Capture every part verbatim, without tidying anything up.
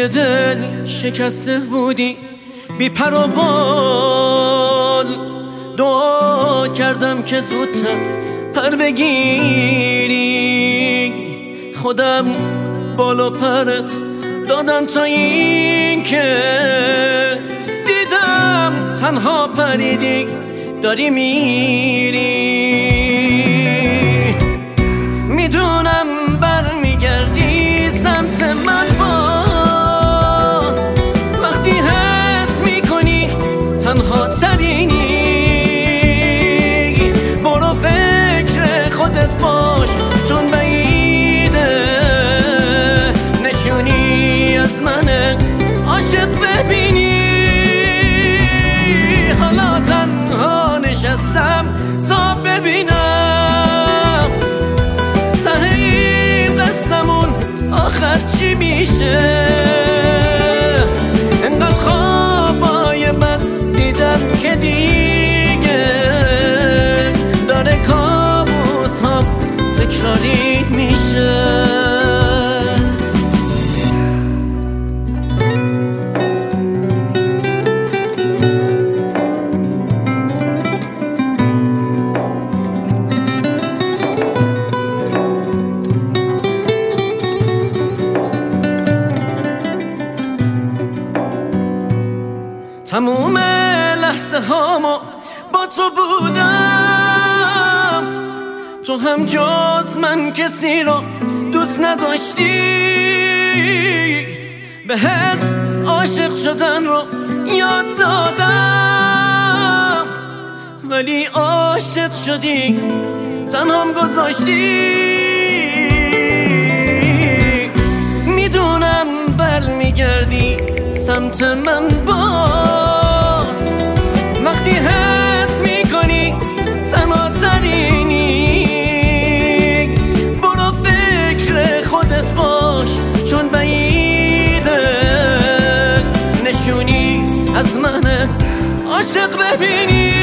توی دل شکسته بودی بی پر و بال، دعا کردم که زودتر پر بگیری، خودم بالا پرت دادم تا این که دیدم تنها پریدی داری میری. میدونم برمیگردی سمت من باز، وقتی حس میکنی تنها ترینی، برو فکر خودت باش چون بعیده نشونی از من عاشق ببینی. حالا تنها نشستم تا ببینم ته این قصه‌مون آخر چی میشه. انقدر خوابای من دیدم که دیگه داره کابوس هم تکراری میشه. تموم لحظه هامو با تو بودم، تو هم جز من کسی رو دوست نداشتی، بهت عاشق شدن رو یاد دادم، ولی عاشق شدی تنهام گذاشتی. میدونم برمیگردی سمت من باز، وقتی حس میکنی تنها ترینی، برو فکر خودت باش چون بعیده نشونی از من عاشق ببینی.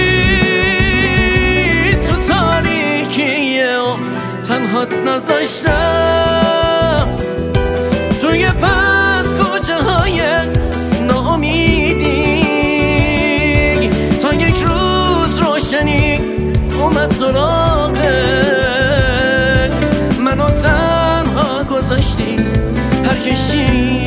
تو تاریکی تنهات نذاشتم، توی پس کوچه های ناامیدی، تا یک روز روشنی اومد سراغت، منو تنها گذاشتی پرکشی.